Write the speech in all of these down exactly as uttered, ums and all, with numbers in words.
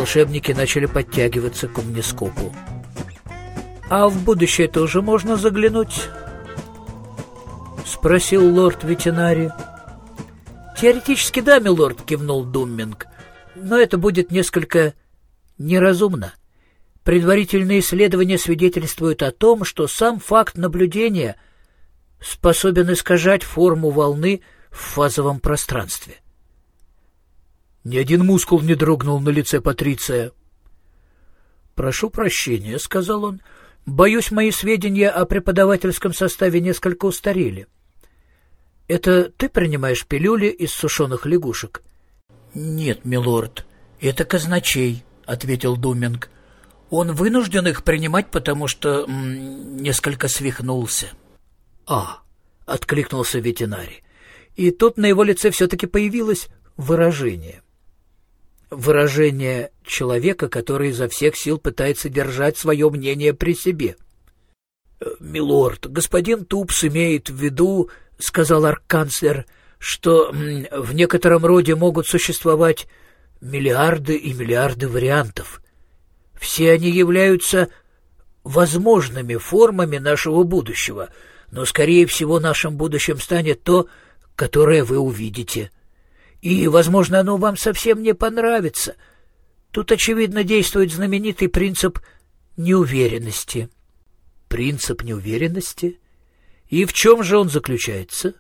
волшебники начали подтягиваться к умнископу. «А в будущее тоже можно заглянуть?» — спросил лорд-ветеринарий. «Теоретически да, милорд», — кивнул Думминг, — «но это будет несколько неразумно. Предварительные исследования свидетельствуют о том, что сам факт наблюдения способен искажать форму волны в фазовом пространстве». Ни один мускул не дрогнул на лице Патриция. «Прошу прощения», — сказал он. «Боюсь, мои сведения о преподавательском составе несколько устарели. Это ты принимаешь пилюли из сушеных лягушек?» «Нет, милорд, это казначей», — ответил Думминг. «Он вынужден их принимать, потому что м, несколько свихнулся». «А», — откликнулся ветеринарий. И тут на его лице все-таки появилось выражение. Выражение человека, который изо всех сил пытается держать свое мнение при себе. «Милорд, господин Тупс имеет в виду, — сказал арканцлер, — что в некотором роде могут существовать миллиарды и миллиарды вариантов. Все они являются возможными формами нашего будущего, но, скорее всего, нашим будущим станет то, которое вы увидите. И, возможно, оно вам совсем не понравится. Тут, очевидно, действует знаменитый принцип неуверенности». «Принцип неуверенности? И в чем же он заключается?»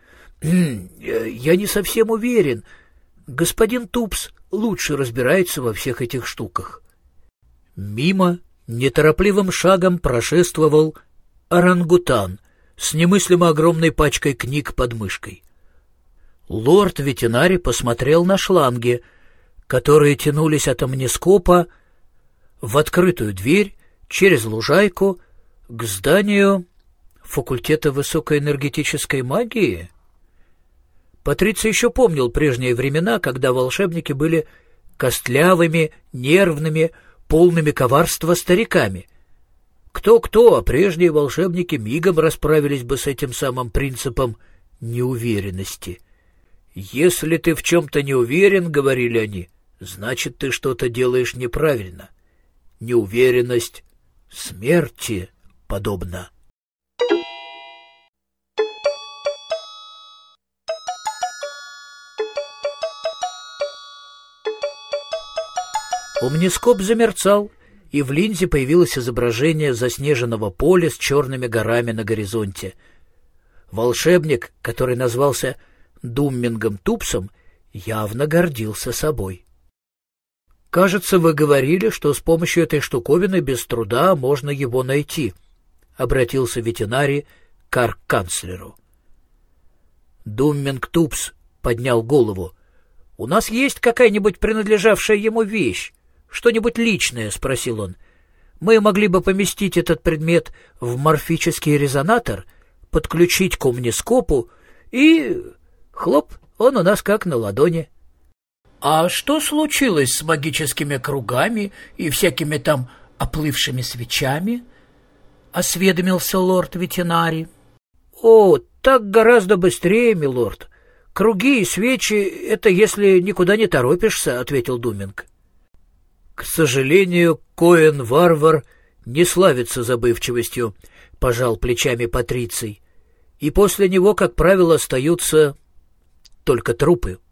«Я не совсем уверен. Господин Тупс лучше разбирается во всех этих штуках». Мимо неторопливым шагом прошествовал орангутан с немыслимо огромной пачкой книг под мышкой. Лорд-ветеринарий посмотрел на шланги, которые тянулись от амнископа в открытую дверь через лужайку к зданию факультета высокоэнергетической магии. Патриций еще помнил прежние времена, когда волшебники были костлявыми, нервными, полными коварства стариками. Кто-кто, а прежние волшебники мигом расправились бы с этим самым принципом неуверенности. «Если ты в чем-то не уверен, — говорили они, — значит, ты что-то делаешь неправильно. Неуверенность смерти подобна». Умнископ замерцал, и в линзе появилось изображение заснеженного поля с черными горами на горизонте. Волшебник, который назвался Думмингом Тупсом, явно гордился собой. «Кажется, вы говорили, что с помощью этой штуковины без труда можно его найти», — обратился ветеринарий к арканцлеру. Думминг Тупс поднял голову. «У нас есть какая-нибудь принадлежавшая ему вещь? Что-нибудь личное?» — спросил он. «Мы могли бы поместить этот предмет в морфический резонатор, подключить к умнископу и... хлоп, он у нас как на ладони». «А что случилось с магическими кругами и всякими там оплывшими свечами?» — осведомился лорд-ветеринарий. «О, так гораздо быстрее, милорд. Круги и свечи — это если никуда не торопишься», — ответил Думминг. «К сожалению, Коэн-варвар не славится забывчивостью», — пожал плечами Патриций. «И после него, как правило, остаются только трупы».